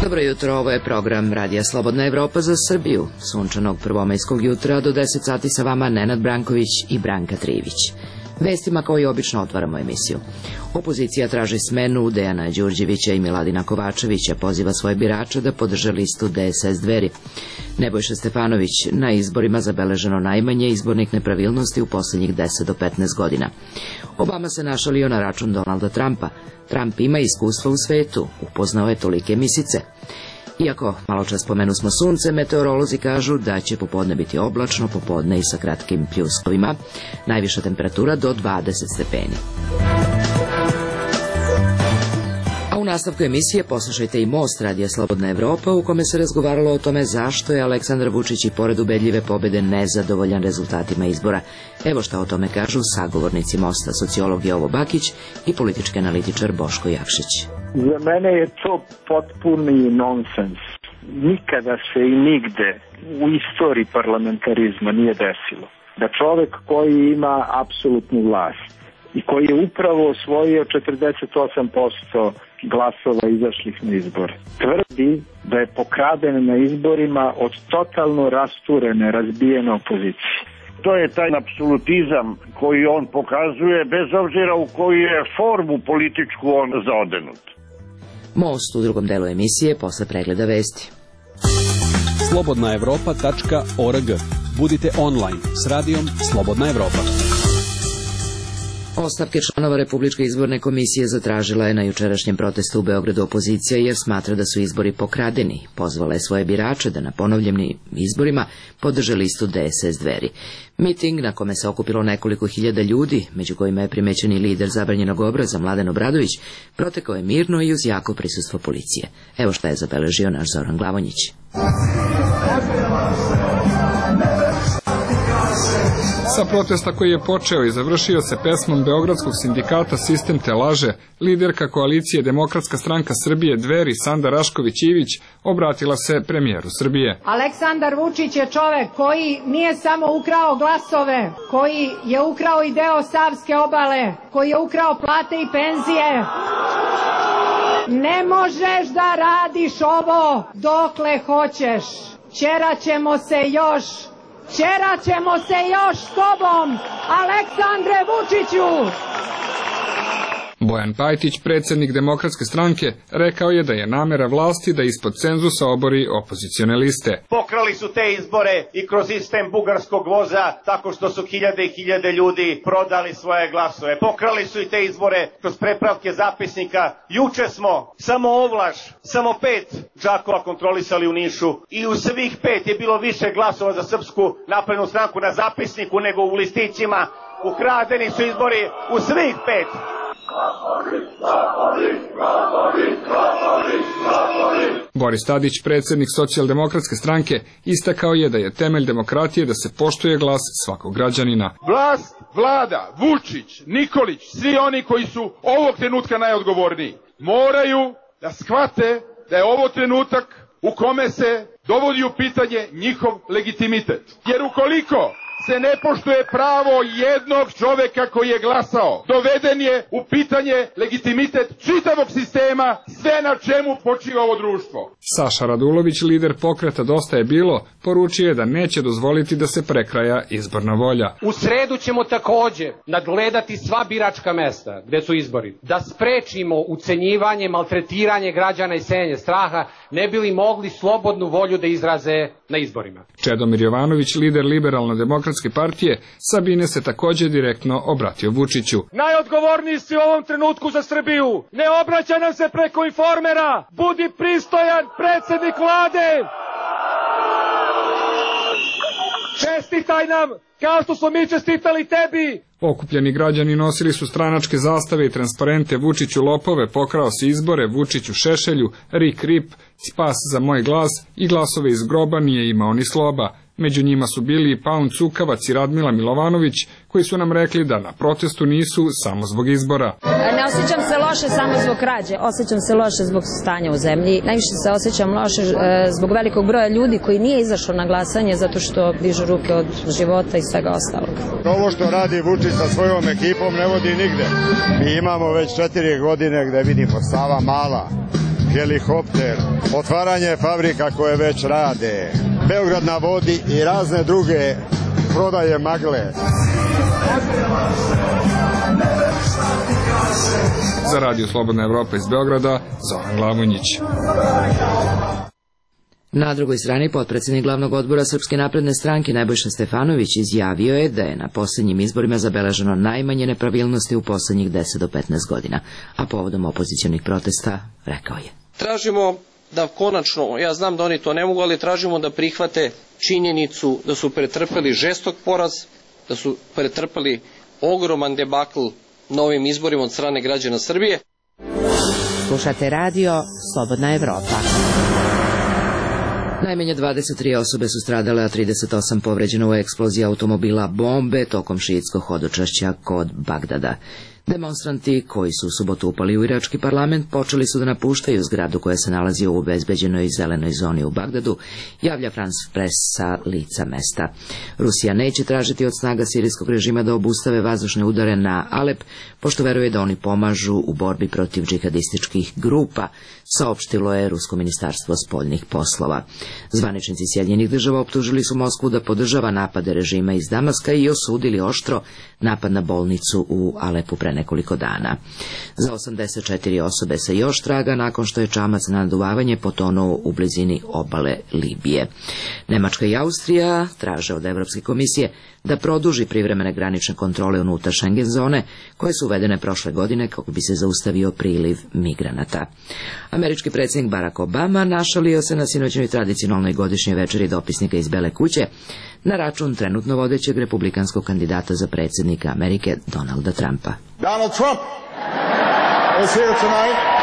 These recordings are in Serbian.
Dobro jutro, ovo je program Radija Slobodna Evropa za Srbiju. Sunčanog prvomajskog jutra do 10 sati sa vama Nenad Branković i Branka Trivić. Vestima kao i obično otvaramo emisiju. Opozicija traži smenu Dejana Đurđevića i Miladina Kovačevića, poziva svoje birače da podrže listu DSS Dveri. Nebojša Stefanović, na izborima zabeleženo najmanje izbornih nepravilnosti u poslednjih 10 do 15 godina. Obama se našalio na račun Donalda Trumpa. Trump ima iskustva u svetu, upoznao je tolike misice. Iako malo čas spomenu smo sunce, meteorolozi kažu da će popodne biti oblačno, popodne i sa kratkim pljuskovima, najviša temperatura do 20 stepeni. A u nastavku emisije poslušajte i Most Radija Slobodna Evropa, u kome se razgovaralo o tome zašto je Aleksandar Vučić i pored ubedljive pobede nezadovoljan rezultatima izbora. Evo šta o tome kažu sagovornici Mosta, sociolog Jovo Bakić i politički analitičar Boško Jakšić. Za mene je to potpuni nonsens. Nikada se i nigde u istoriji parlamentarizma nije desilo da čovek koji ima apsolutnu vlast i koji je upravo osvojio 48% glasova izašlih na izbore, tvrdi da je pokraden na izborima od totalno rasturene, razbijene opozicije. To je taj apsolutizam koji on pokazuje bez obzira u koju je formu političku on zaodenut. Most u drugom delu emisije posle pregleda vesti. slobodnaevropa.org. Budite online s radijom Slobodna Evropa. Ostavke članova Republičke izborne komisije zatražila je na jučerašnjem protestu u Beogradu opozicija jer smatra da su izbori pokradeni. Pozvala je svoje birače da na ponovljenim izborima podrže listu DSS Dveri. Miting na kome se okupilo nekoliko hiljada ljudi, među kojima je primećeni lider zabranjenog obraza Mladen Obradović, protekao je mirno i uz jako prisustvo policije. Evo šta je zabeležio naš Zoran Glavonjić. Sa protesta koji je počeo i završio se pesmom Beogradskog sindikata Sistem te laže, liderka koalicije Demokratska stranka Srbije Dveri Sanda Rašković-Ivić obratila se premijeru Srbije. Aleksandar Vučić je čovek koji nije samo ukrao glasove, koji je ukrao i deo Savske obale, koji je ukrao plate i penzije. Ne možeš da radiš ovo dokle hoćeš. Ćeraćemo se još. Ćeraćemo se još s tobom, Aleksandre Vučiću! Bojan Pajtić, predsjednik Demokratske stranke, rekao je da je namera vlasti da ispod cenzusa obori opozicione liste. Pokrali su te izbore i kroz sistem bugarskog voza tako što su hiljade i hiljade ljudi prodali svoje glasove. Pokrali su i te izbore kroz prepravke zapisnika. Juče smo samo Ovlaš, samo 5 džakova kontrolisali u Nišu i u svih 5 je bilo više glasova za Srpsku naprednu stranku na zapisniku nego u listićima. Ukradeni su izbori u svih 5. Boris Tadić, predsjednik Socijaldemokratske stranke, istakao je da je temelj demokratije da se poštuje glas svakog građanina. Vlast, vlada, Vučić, Nikolić, svi oni koji su ovog trenutka najodgovorniji, moraju da shvate da je ovo trenutak u kome se dovodi u pitanje njihov legitimitet. Jer ukoliko se ne poštuje pravo jednog čoveka koji je glasao, doveden je u pitanje legitimitet čitavog sistema, sve na čemu počiva ovo društvo. Saša Radulović, lider pokreta Dosta je bilo, poručio je da neće dozvoliti da se prekraja izborna volja. U sredu ćemo takođe nadgledati sva biračka mesta gde su izbori, da sprečimo ucenjivanje, maltretiranje građana i sejenje straha, ne bi li mogli slobodnu volju da izraze na izborima. Čedomir Jovanović, lider Liberalno-demokratske partije, Sabine se također direktno obratio Vučiću. Najodgovorniji si u ovom trenutku za Srbiju. Ne obraća nam se preko informera. Budi pristojan predsjednik vlade. Čestitaj nam kao što smo mi čestitali tebi. Okupljeni građani nosili su stranačke zastave i transparente Vučiću lopove, pokrao si izbore, Vučiću Šešelju, Rik Rip, Spas za moj glas i glasove iz groba nije imao ni sloba. Među njima su bili i Paun Cukavac i Radmila Milovanović, koji su nam rekli da na protestu nisu samo zbog izbora. Ne osjećam se loše samo zbog krađe, osjećam se loše zbog stanja u zemlji. Najviše se osjećam loše zbog velikog broja ljudi koji nije izašlo na glasanje zato što dižu ruke od života i svega ostalog. Ovo što radi Vučić sa svojom ekipom ne vodi nigde. Mi imamo već 4 godine gde vidimo Sava Mala, helikopter, otvaranje fabrika koje već rade, Beograd na vodi i razne druge prodaje magle. Za Radio Slobodna Evropa iz Beograda, Zoran Glavonjić. Na drugoj strani potpredsjednik glavnog odbora Srpske napredne stranke Nebojša Stefanović izjavio je da je na posljednjim izborima zabeleženo najmanje nepravilnosti u posljednjih 10 do 15 godina, a povodom opozicionih protesta rekao je: Tražimo da konačno, ja znam da oni to ne mogu, ali tražimo da prihvate činjenicu da su pretrpeli žestok poraz, da su pretrpeli ogroman debakl na ovim izborima od strane građana Srbije. Slušate radio Slobodna Evropa. Najmanje 23 osobe su stradale, a 38 povređeno u eksploziji automobila bombe tokom šiitskog hodočašća kod Bagdada. Demonstranti koji su u subotu upali u irački parlament počeli su da napuštaju zgradu koja se nalazi u obezbeđenoj zelenoj zoni u Bagdadu, javlja France Press sa lica mesta. Rusija neće tražiti od snaga sirijskog režima da obustave vazdušne udare na Alep, pošto veruje da oni pomažu u borbi protiv džihadističkih grupa, saopštilo je Rusko ministarstvo spoljnih poslova. Zvaničnici Sjedinjenih država optužili su Moskvu da podržava napade režima iz Damaska i osudili oštro napad na bolnicu u Alepu pre nekoliko dana. Za 84 osobe se još traga nakon što je čamac na naduvavanje potonuo u blizini obale Libije. Nemačka i Austrija traže od Evropske komisije da produži privremene granične kontrole unutar Schengen zone, koje su uvedene prošle godine kako bi se zaustavio priliv migranata. Američki predsjednik Barack Obama našalio se na sinoćnoj tradicionalnoj godišnjoj večeri dopisnika iz Bele kuće na račun trenutno vodećeg republikanskog kandidata za predsjednika Amerike Donalda Trumpa. Donald Trump is here tonight.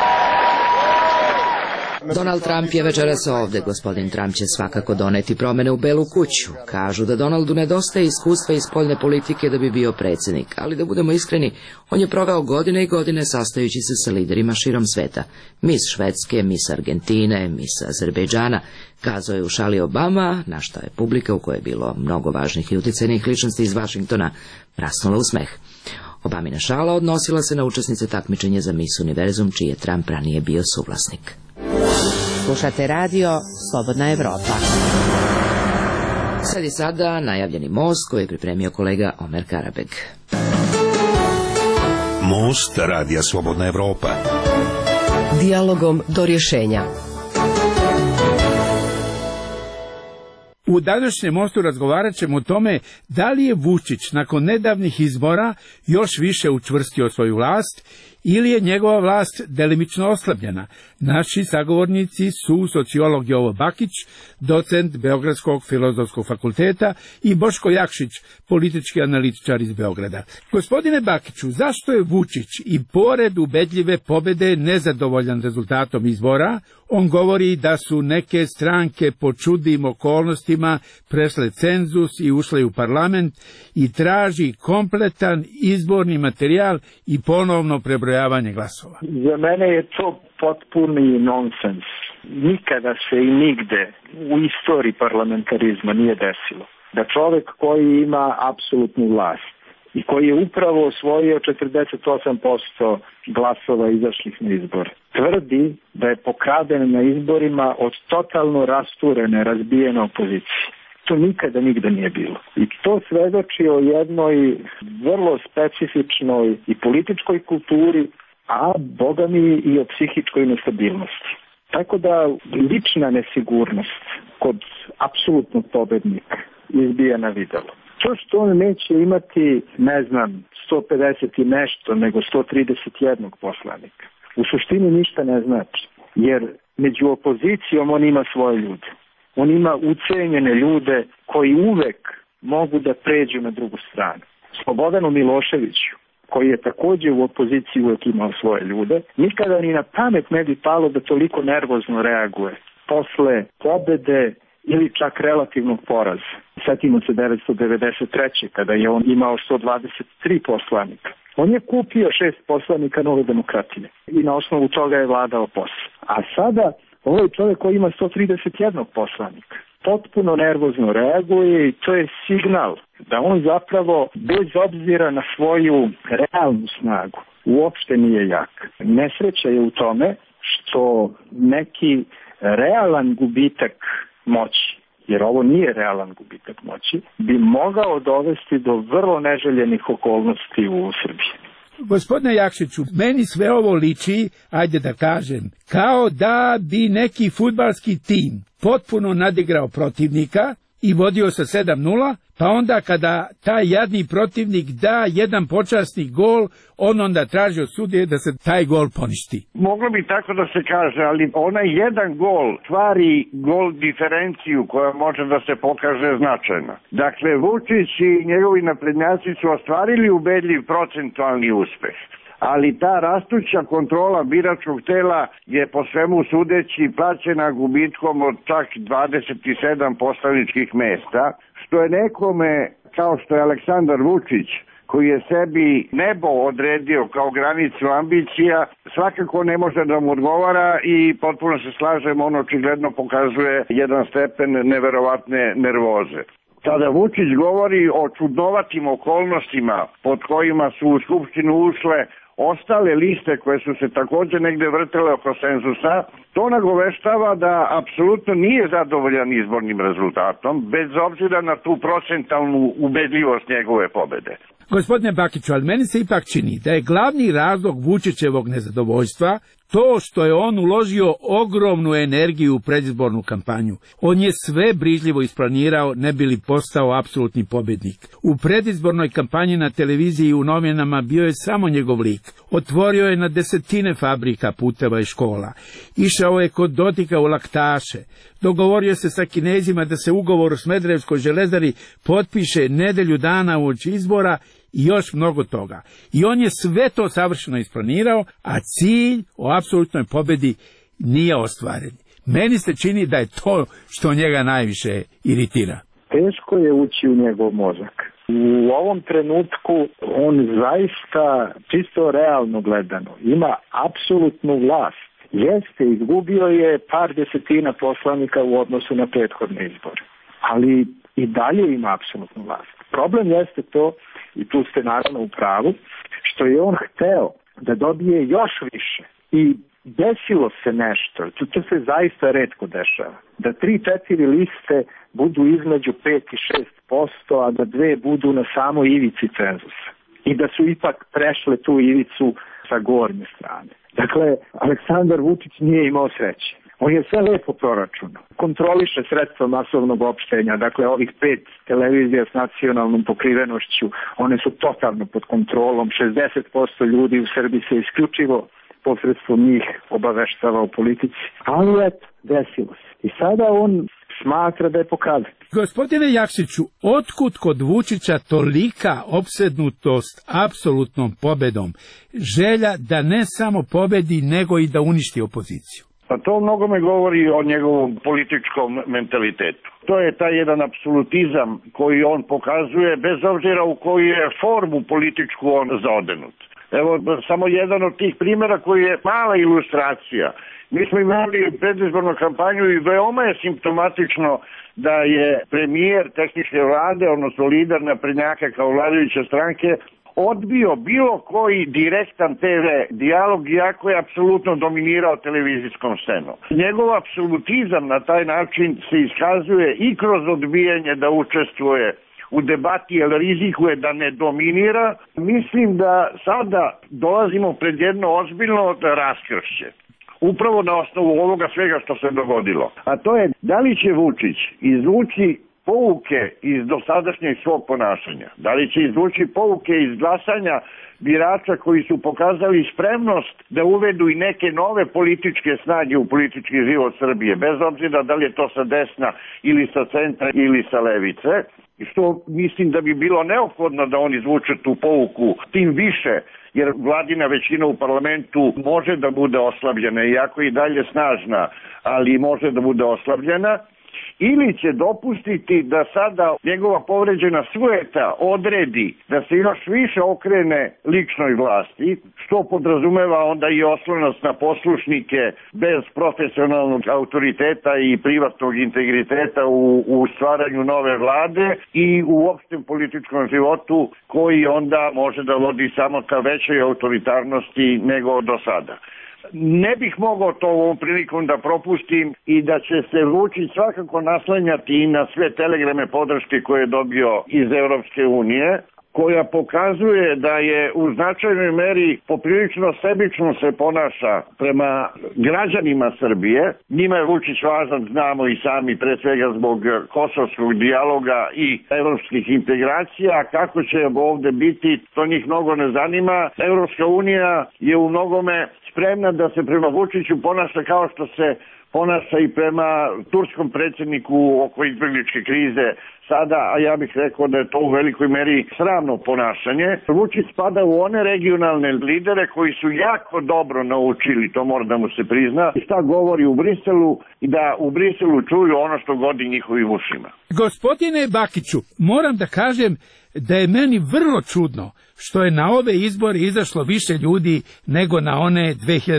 Donald Trump je večeras ovde. Gospodin Trump će svakako doneti promene u Belu kuću. Kažu da Donaldu nedostaje iskustva iz spoljne politike da bi bio predsjednik, ali da budemo iskreni, on je proveo godine i godine sastajući se sa liderima širom sveta. Mis Švedske, mis Argentine, mis Azerbejdžana, kazao je u šali Obama, na što je publika, u kojoj je bilo mnogo važnih i utjecajnih ličnosti iz Vašingtona, prasnula u smeh. Obamina šala odnosila se na učesnice takmičenja za Miss Univerzum, čiji je Trump ranije bio suvlasnik. Slušate radio Slobodna Evropa. Sad je sada najavljeni most koji je pripremio kolega Omer Karabeg. Most radija Slobodna Evropa. Dijalogom do rješenja. U današnjem mostu razgovarat ćemo o tome da li je Vučić nakon nedavnih izbora još više učvrstio svoju vlast ili je njegova vlast delimično oslabljena. Naši sagovornici su sociolog Jovo Bakić, docent Beogradskog filozofskog fakulteta, i Boško Jakšić, politički analitičar iz Beograda. Gospodine Bakiću, zašto je Vučić i pored ubedljive pobede nezadovoljan rezultatom izbora? On govori da su neke stranke po čudnim okolnostima prešle cenzus i ušle u parlament i traži kompletan izborni materijal i ponovno prebrojavanje glasova. Za mene je to potpuni nonsens. Nikada se i nigde u istoriji parlamentarizma nije desilo da čovek koji ima apsolutnu vlast i koji je upravo osvojio 48% glasova izašlih na izbor, tvrdi da je pokraden na izborima od totalno rasturene, razbijene opozicije. To nikada nigde nije bilo. I to svedoči o jednoj vrlo specifičnoj i političkoj kulturi, a boga mi i o psihičkoj nestabilnosti. Tako da lična nesigurnost kod apsolutnog pobednika izbija na videlo. To što on neće imati, 150 i nešto, nego 131 poslanika, u suštini ništa ne znači. Jer među opozicijom on ima svoje ljude. On ima ucenjene ljude koji uvek mogu da pređu na drugu stranu. Slobodanu Miloševiću, koji je takođe u opoziciji uvek imao svoje ljude, nikada ni na pamet ne bi palo da toliko nervozno reaguje posle pobede ili čak relativnog poraza. Setimo se 1993. kada je on imao 123 poslanika. On je kupio 6 poslanika Nove demokratije i na osnovu toga je vladao posle. A sada ovaj čovjek koji ima 131 poslanika potpuno nervozno reaguje i to je signal da on zapravo, bez obzira na svoju realnu snagu, uopšte nije jak. Nesreća je u tome što neki realan gubitak moći, jer ovo nije realan gubitak moći, bi mogao dovesti do vrlo neželjenih okolnosti u Srbiji. Gospodine Jakšiću, meni sve ovo liči, ajde da kažem, kao da bi neki fudbalski tim potpuno nadigrao protivnika i vodio sa 7-0, pa onda kada taj jadni protivnik da jedan počasni gol, on onda traži od sudije da se taj gol poništi. Moglo bi tako da se kaže, ali onaj jedan gol stvari gol diferenciju koja može da se pokaže značajno. Dakle, Vučić i njegovi naprednjaci su ostvarili ubedljiv procentualni uspeh. Ali ta rastuća kontrola biračkog tela je po svemu sudeći plaćena gubitkom od čak 27 poslaničkih mesta, što je nekome kao što je Aleksandar Vučić, koji je sebi nebo odredio kao granicu ambicija, svakako ne može da mu odgovara i potpuno se slažem, on očigledno pokazuje jedan stepen neverovatne nervoze. Kada Vučić govori o čudnovatim okolnostima pod kojima su u Skupštinu ušle ostale liste koje su se također negde vrtele oko senzusa, to nagoveštava da apsolutno nije zadovoljan izbornim rezultatom, bez obzira na tu procentalnu ubedljivost njegove pobede. Gospodine Bakiću, ali meni se ipak čini da je glavni razlog Vučićevog nezadovoljstva to što je on uložio ogromnu energiju u predizbornu kampanju. On je sve brižljivo isplanirao, ne bi li postao apsolutni pobednik. U predizbornoj kampanji na televiziji i u novinama bio je samo njegov lik. Otvorio je na desetine fabrika, puteva i škola. Išao je kod Dodika u laktaše. Dogovorio se sa Kinezima da se ugovor o Smederevskoj železari potpiše nedelju dana uoči izbora i još mnogo toga. I on je sve to savršeno isplanirao, a cilj o apsolutnoj pobedi nije ostvaren. Meni se čini da je to što njega najviše iritira. Teško je ući u njegov mozak. U ovom trenutku on zaista, čisto realno gledano, ima apsolutnu vlast. Jeste, izgubio je par desetina poslanika u odnosu na prethodne izbore, ali i dalje ima apsolutnu vlast. Problem jeste to, i tu ste naravno u pravu, što je on hteo da dobije još više i desilo se nešto, to se zaista retko dešava, da 3-4 liste budu između 5 i 6%, a da 2 budu na samoj ivici cenzusa i da su ipak prešle tu ivicu sa gornje strane. Dakle, Aleksandar Vučić nije imao sreće. On je sve lepo proračunao. Kontroliše sredstva masovnog opštenja, dakle ovih 5 televizija s nacionalnom pokrivenošću, one su totalno pod kontrolom, 60% ljudi u Srbiji se isključivo posredstvom njih obaveštava o politici. Ali eto, desilo se. I sada on smatra da je pokazan. Gospodine Jakšiću, otkud kod Vučića tolika opsednutost apsolutnom pobedom, želja da ne samo pobedi, nego i da uništi opoziciju? Pa to mnogo me govori o njegovom političkom mentalitetu. To je taj jedan apsolutizam koji on pokazuje, bez obzira u koju je formu političku on zaodenut. Evo, samo jedan od tih primjera koji je mala ilustracija. Mi smo imali predizbornu kampanju i veoma je simptomatično da je premijer tehničke vlade, odnosno lider naprednjaka kao vladajuće stranke, odbio bilo koji direktan TV dijalog, iako je apsolutno dominirao televizijskom scenom. Njegov apsolutizam na taj način se iskazuje i kroz odbijanje da učestvuje u debati, jer rizikuje da ne dominira. Mislim da sada dolazimo pred jedno ozbiljno raskršće. Upravo na osnovu ovoga svega što se dogodilo. A to je da li će Vučić izvući pouke iz dosadašnjeg svog ponašanja? Da li će izvući pouke iz glasanja birača koji su pokazali spremnost da uvedu i neke nove političke snage u politički život Srbije, bez obzira da li je to sa desna ili sa centra ili sa levice, što mislim da bi bilo neophodno da on izvuče tu pouku, tim više jer vladina većina u parlamentu može da bude oslabljena, iako i dalje snažna, ali može da bude oslabljena, ili će dopustiti da sada njegova povređena svojeta odredi da se još više okrene ličnoj vlasti, što podrazumeva onda i oslonost na poslušnike bez profesionalnog autoriteta i privatnog integriteta u stvaranju nove vlade i u opštem političkom životu koji onda može da vodi samo ka većoj autoritarnosti nego do sada. ne bih mogao to ovom prilikom da propustim i da će se Vučić svakako naslanjati i na sve telegrame podrške koje je dobio iz Evropske unije, koja pokazuje da je u značajnoj meri poprilično sebično se ponaša prema građanima Srbije. Njima je Vučić važan, znamo i sami, pre svega zbog kosovskog dijaloga i evropskih integracija. Kako će ovde biti, to njih mnogo ne zanima. Evropska unija je u mnogome spremna da se prema Vučiću ponaša kao što se ponaša i prema turskom predsjedniku oko izbjegličke krize sada, a ja bih rekao da je to u velikoj meri sramno ponašanje. Vučić spada u one regionalne lidere koji su jako dobro naučili, to mora da mu se prizna, šta govori u Briselu i da u Briselu čuju ono što godi njihovim ušima. Gospodine Bakiću, moram da kažem da je meni vrlo čudno što je na ove izbore izašlo više ljudi nego na one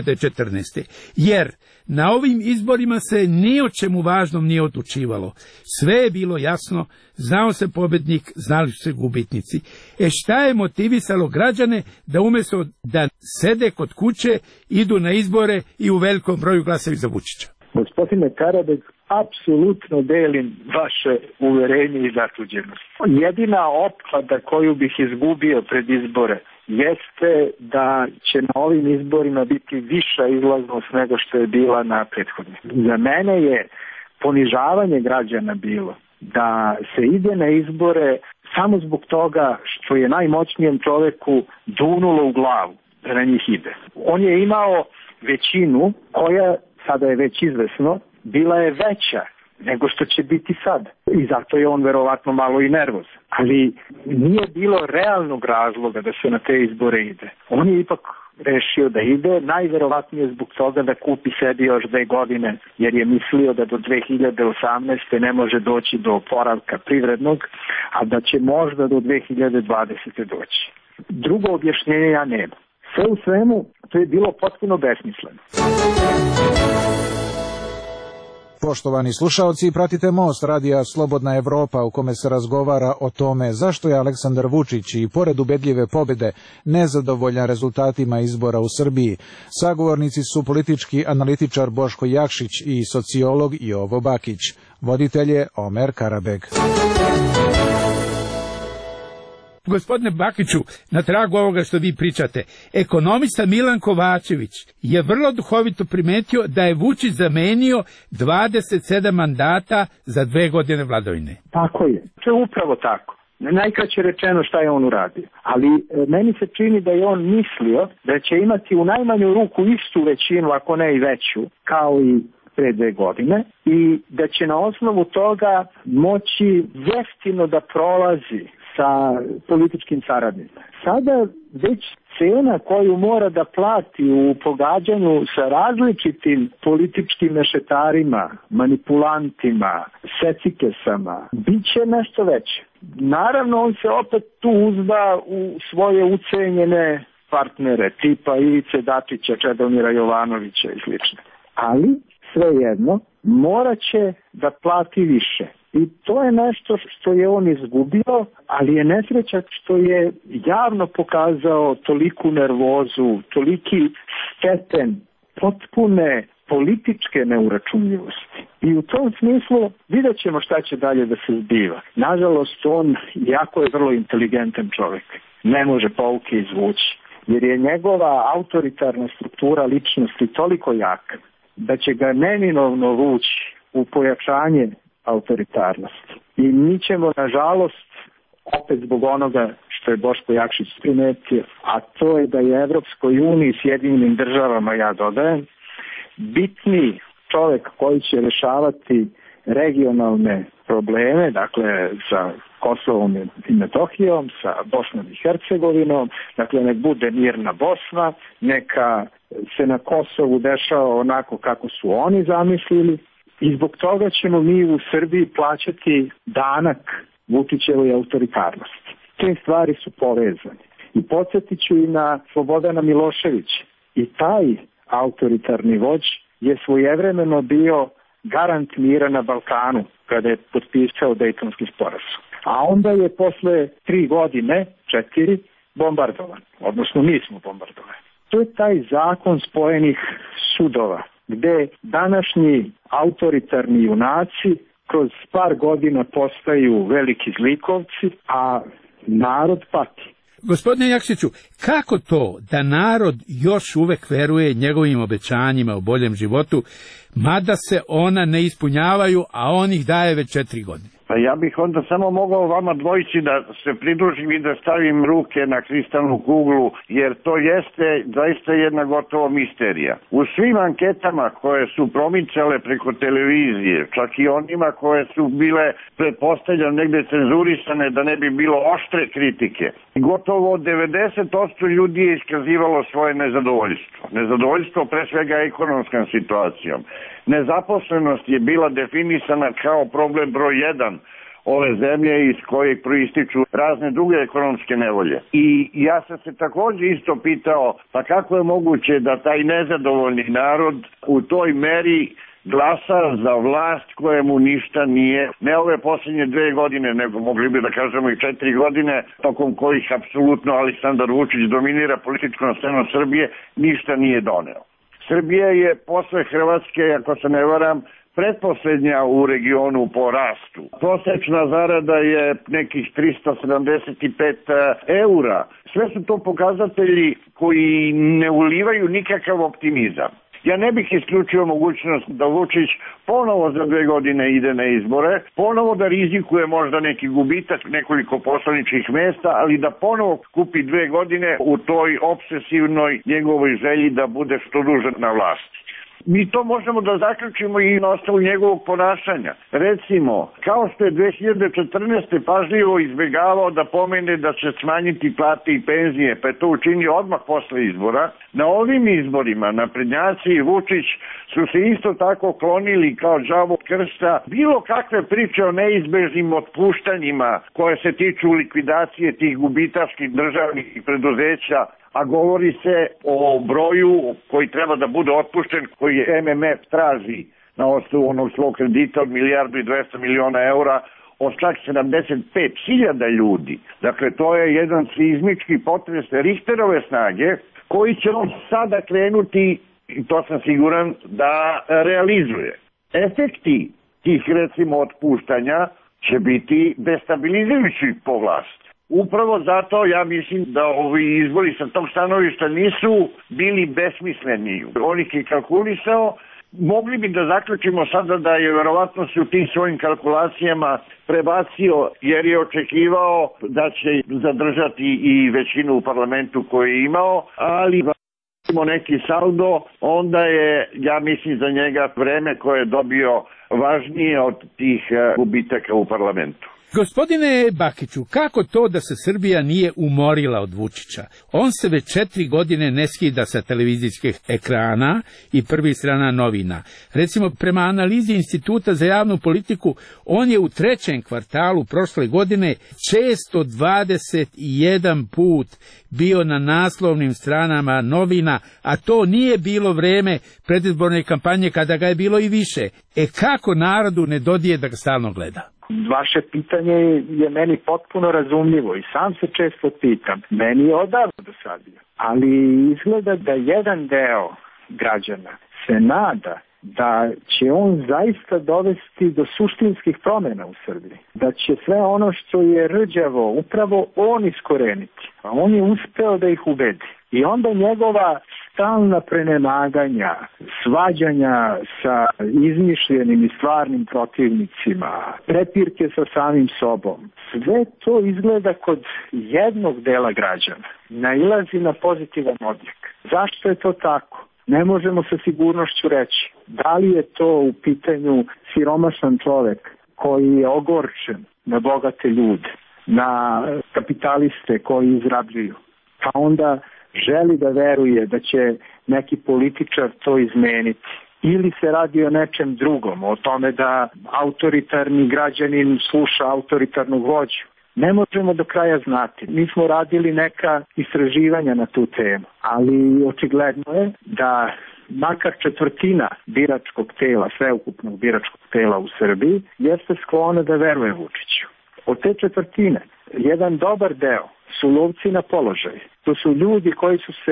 2014. Jer na ovim izborima se ni o čemu važnom nije odlučivalo. Sve je bilo jasno, znao se pobednik, znali su se gubitnici. Šta je motivisalo građane da umjesto da sede kod kuće, idu na izbore i u velikom broju glasaju za Vučića? Gospodine Karabek, apsolutno delim vaše uverenje i začuđenost. Jedina opklada koju bih izgubio pred izbore jeste da će na ovim izborima biti viša izlaznost nego što je bila na prethodnih. Za mene je ponižavanje građana bilo da se ide na izbore samo zbog toga što je najmoćnijem čoveku dunulo u glavu da na njih ide. On je imao većinu koja, sada je već izvesno, bila je veća nego što će biti sad. I zato je on verovatno malo i nervoz. Ali nije bilo realnog razloga da se na te izbore ide. On je ipak rešio da ide, najverovatnije zbog toga da kupi sebi još 2 godine, jer je mislio da do 2018. ne može doći do oporavka privrednog, a da će možda do 2020. doći. Drugo objašnjenje ja nemam. Sve u svemu, to je bilo potpuno besmisleno. Poštovani slušaoci, pratite Most radija Slobodna Evropa u kome se razgovara o tome zašto je Aleksandar Vučić i pored ubedljive pobjede nezadovoljan rezultatima izbora u Srbiji. Sagovornici su politički analitičar Boško Jakšić i sociolog Jovo Bakić. Voditelj je Omer Karabeg. Gospodine Bakiću, na tragu ovoga što vi pričate, ekonomista Milan Kovačević je vrlo duhovito primetio da je Vučić zamenio 27 mandata za 2 godine vladavine. Tako je. To je upravo tako. Najkraće rečeno šta je on uradio. Ali meni se čini da je on mislio da će imati u najmanju ruku istu većinu, ako ne i veću, kao i pre 2 godine, i da će na osnovu toga moći jeftino da prolazi sa političkim saradnicima. Sada već cena koju mora da plati u pogađanju sa različitim političkim mešetarima, manipulantima, secikesama, bit će nešto veće. Naravno, on se opet tu uzda u svoje ucenjene partnere, tipa Ivice Dačića, Čedomira Jovanovića i slično. Ali, svejedno, morat će da plati više. I to je nešto što je on izgubio, ali je nesreća što je javno pokazao toliku nervozu, toliki stepen potpune političke neuračunljivosti. I u tom smislu vidjet ćemo šta će dalje da se zbiva. Nažalost, on jako je vrlo inteligentan čovjek. Ne može pouke izvući, jer je njegova autoritarna struktura ličnosti toliko jaka da će ga neminovno vući u pojačanje autoritarnosti. I mi ćemo, nažalost, opet zbog onoga što je Boško Jakšić primetio, a to je da je Evropskoj uniji, Sjedinjenim državama, ja dodajem, bitni čovjek koji će rešavati regionalne probleme, dakle sa Kosovom i Metohijom, sa Bosnom i Hercegovinom, dakle nek bude mirna Bosna, neka se na Kosovu dešava onako kako su oni zamislili, i zbog toga ćemo mi u Srbiji plaćati danak Vučićevoj autoritarnosti. Te stvari su povezane. I podsjetit ću i na Slobodana Miloševića. I taj autoritarni vođ je svojevremeno bio garant mira na Balkanu kada je potpisao Dejtonski sporazum. A onda je posle 3 godine, 4, bombardovan. Odnosno mi smo bombardovani. To je taj zakon spojenih sudova, gde današnji autoritarni junaci kroz par godina postaju veliki zlikovci, a narod pati. Gospodine Jakšiću, kako to da narod još uvek veruje njegovim obećanjima o boljem životu, mada se ona ne ispunjavaju, a on ih daje već 4 godine? Pa ja bih onda samo mogao vama dvojici da se pridružim i da stavim ruke na kristalnu kuglu, jer to jeste zaista jedna gotovo misterija. U svim anketama koje su promicale preko televizije, čak i onima koje su bile pretpostavljene negde cenzurisane da ne bi bilo oštre kritike, gotovo 90% ljudi je iskazivalo svoje nezadovoljstvo. Nezadovoljstvo pre svega ekonomskom situacijom. Nezaposlenost je bila definisana kao problem broj 1 ove zemlje iz kojeg proističu razne druge ekonomske nevolje. I ja sam se također isto pitao, pa kako je moguće da taj nezadovoljni narod u toj meri glasa za vlast kojemu ništa nije, ne ove posljednje 2 godine, nego mogli bi da kažemo i 4 godine, tokom kojih apsolutno Aleksandar Vučić dominira političkom scenom Srbije, ništa nije doneo. Srbija je posle Hrvatske, ako se ne varam, pretposlednja u regionu po rastu. Prosečna zarada je nekih 375 eura. Sve su to pokazatelji koji ne ulivaju nikakav optimizam. Ja ne bih isključio mogućnost da Vučić ponovo za 2 godine ide na izbore, ponovo da rizikuje možda neki gubitak, nekoliko poslaničkih mesta, ali da ponovo kupi 2 godine u toj obsesivnoj njegovoj želji da bude što duže na vlasti. Mi to možemo da zaključimo i na osnovu njegovog ponašanja. Recimo, kao što je 2014. pažljivo izbjegavao da pomene da će smanjiti plate i penzije, pa je to učinio odmah posle izbora, na ovim izborima naprednjaci i Vučić su se isto tako klonili kao đavo od krsta bilo kakve priče o neizbežnim otpuštanjima koje se tiču likvidacije tih gubitaških državnih preduzeća, a govori se o broju koji treba da bude otpušten, koji je MMF traži na osnovu onog svog kredita od 1.200 miliona eura, od čak 75.000 ljudi. Dakle, to je jedan seizmički potres Richterove snage koji će on sada krenuti, i to sam siguran, da realizuje. Efekti tih, recimo, otpuštanja će biti destabilizujući po vlast. Upravo zato ja mislim da ovi izbori sa tog stanovišta nisu bili besmisleni. On ih je kalkulisao. Mogli bi da zaključimo sada da je verovatno se u tim svojim kalkulacijama prebacio, jer je očekivao da će zadržati i većinu u parlamentu koju je imao, ali neki saldo, onda je, ja mislim, za njega vreme koje je dobio važnije od tih gubitaka u parlamentu. Gospodine Bakiću, kako to da se Srbija nije umorila od Vučića? On se već 4 godine ne skida sa televizijskih ekrana i prvih strana novina. Recimo, prema analizi Instituta za javnu politiku, on je u 3. kvartalu prošle godine 621 put bio na naslovnim stranama novina, a to nije bilo vreme predizborne kampanje kada ga je bilo i više. Kako narodu ne dodije da ga stalno gleda? Vaše pitanje je meni potpuno razumljivo i sam se često pitam. Meni je odavno dosadio. Ali izgleda da jedan deo građana se nada da će on zaista dovesti do suštinskih promjena u Srbiji. Da će sve ono što je rđavo upravo on iskoreniti. A on je uspeo da ih ubedi. I onda njegova stalna prenemaganja, svađanja sa izmišljenim i stvarnim protivnicima, prepirke sa samim sobom, sve to izgleda kod jednog dela građana nailazi na pozitivan odjek. Zašto je to tako? Ne možemo sa sigurnošću reći. Da li je to u pitanju siromašan čovek koji je ogorčen na bogate ljude, na kapitaliste koji izrabljuju, pa onda želi da veruje da će neki političar to izmeniti. Ili se radi o nečem drugom, o tome da autoritarni građanin sluša autoritarnog vođu. Ne možemo do kraja znati. Mi smo radili neka istraživanja na tu temu, ali očigledno je da makar 1/4 biračkog tela, sveukupnog biračkog tela u Srbiji, jeste sklona da veruje Vučiću. Od te 1/4, jedan dobar deo su lovci na položaj. To su ljudi koji su se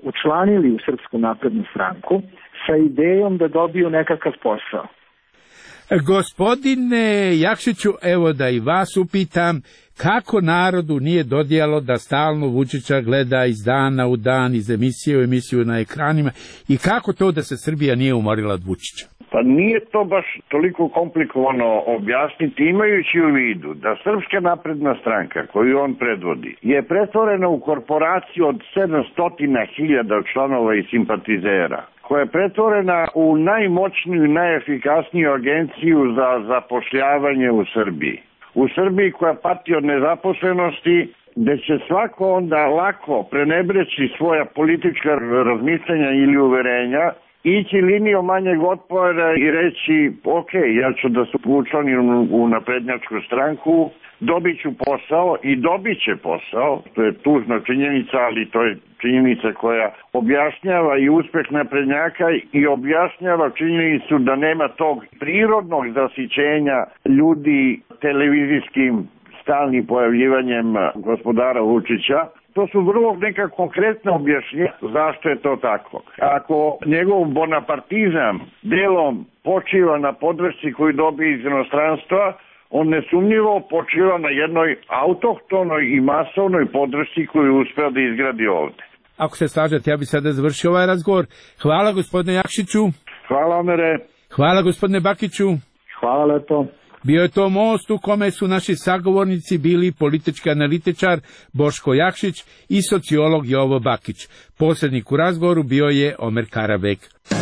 učlanili u Srpsku naprednu stranku sa idejom da dobiju nekakav posao. Gospodine Jakšiću, evo da i vas upitam, kako narodu nije dodijalo da stalno Vučića gleda iz dana u dan, iz emisije u emisiju na ekranima, i kako to da se Srbija nije umorila od Vučića? Pa nije to baš toliko komplikovano objasniti, imajući u vidu da Srpska napredna stranka koju on predvodi je pretvorena u korporaciju od 700.000 članova i simpatizera, koja je pretvorena u najmoćniju i najefikasniju agenciju za zapošljavanje u Srbiji. U Srbiji koja pati od nezaposlenosti, gde će svako onda lako prenebreći svoja politička razmišljanja ili uverenja, ići linijom manjeg otpora i reći, ok, ja ću da se učlanim u naprednjačku stranku, dobit ću posao i dobit će posao. To je tužna činjenica, ali to je činjenica koja objašnjava i uspeh naprednjaka i objašnjava činjenicu da nema tog prirodnog zasićenja ljudi televizijskim stalnim pojavljivanjem gospodara Vučića. To su vrlo neka konkretna objašnjenja zašto je to tako. Ako njegov bonapartizam delom počiva na podršci koju dobije iz inostranstva, on nesumnjivo počiva na jednoj autohtonoj i masovnoj podršci koju je uspeo da izgradi ovde. Ako se slažete, ja bih sada završio ovaj razgovor. Hvala gospodine Jakšiću. Hvala, Omere. Hvala gospodine Bakiću. Hvala lepo. Bio je to most u kome su naši sagovornici bili politički analitičar Boško Jakšić i sociolog Jovo Bakić. Posrednik u razgovoru bio je Omer Karabek.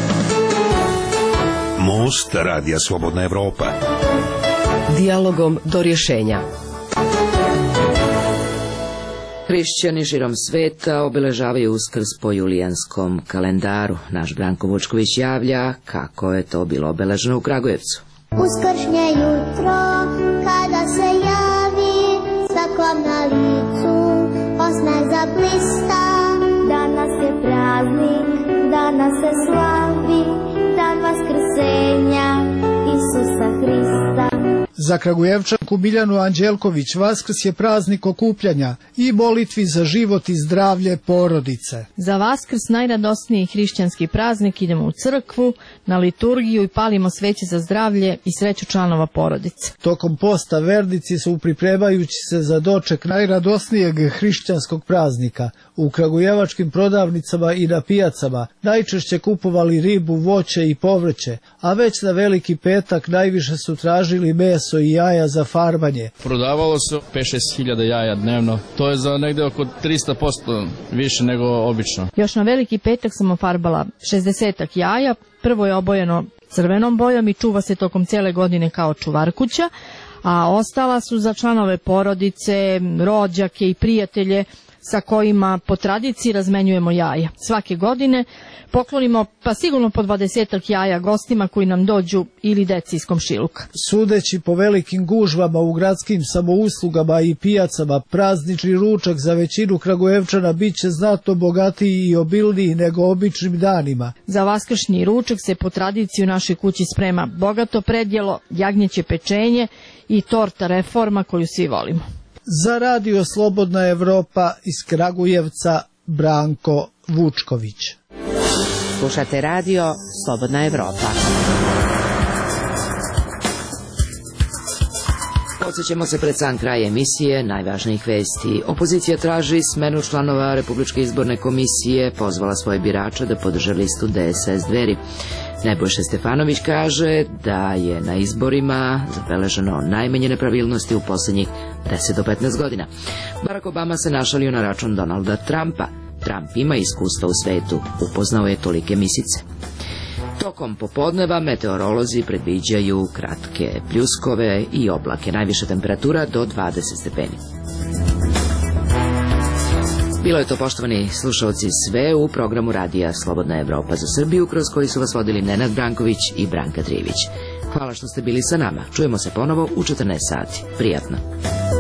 Most Radija Slobodna Evropa. Dijalogom do rješenja. Hrišćani širom sveta obeležavaju Uskrs po julijanskom kalendaru. Naš Branko Vučković javlja kako je to bilo obeleženo u Kragujevcu. Uskršnje jutro, kada se javi, svakom na licu osmeh zablista. Danas je praznik, danas se slavi, dan vaskrsenja Isusa Hrista. Za Kragujevčanku Biljanu Anđelković Vaskrs je praznik okupljanja i molitvi za život i zdravlje porodice. Za Vaskrs, najradosniji hrišćanski praznik, idemo u crkvu, na liturgiju i palimo sveće za zdravlje i sreću članova porodice. Tokom posta vernici su pripremajući se za doček najradosnijeg hrišćanskog praznika u kragujevačkim prodavnicama i na pijacama najčešće kupovali ribu, voće i povrće, a već na Veliki petak najviše su tražili meso i jaja za farbanje. Prodavalo se 5-6 hiljada jaja dnevno. To je za negde oko 300% više nego obično. Još na Veliki petak sam ofarbala 60 jaja. Prvo je obojeno crvenom bojom i čuva se tokom cijele godine kao čuvarkuća, a ostala su za članove porodice, rođake i prijatelje sa kojima po tradiciji razmenjujemo jaja. Svake godine poklonimo pa sigurno po 20 jaja gostima koji nam dođu ili deci iz komšiluka. Sudeći po velikim gužvama u gradskim samouslugama i pijacama, praznični ručak za većinu Kragujevčana bit će znatno bogatiji i obilniji nego običnim danima. Za vaskršnji ručak se po tradiciji u našoj kući sprema bogato predjelo, jagnjeće pečenje i torta reforma koju svi volimo. Za Radio Slobodna Evropa iz Kragujevca Branko Vučković. Slušate Radio Slobodna Evropa. Podsjećamo se pred sam kraj emisije najvažnijih vesti. Opozicija traži smenu članova Republičke izborne komisije, pozvala svoje birače da podrže listu DSS Dveri. Nebojša Stefanović kaže da je na izborima zabeleženo najmanje nepravilnosti u posljednjih 10 do 15 godina. Barack Obama se našalio na račun Donalda Trumpa. Trump ima iskustva u svetu, upoznao je tolike misice. Tokom popodneva meteorolozi predviđaju kratke pljuskove i oblake, najviša temperatura do 20 stepeni. Bilo je to, poštovani slušalci, sve u programu Radija Slobodna Evropa za Srbiju, kroz koji su vas vodili Nenad Branković i Branka Trijević. Hvala što ste bili sa nama. Čujemo se ponovo u 14 sati. Prijatno.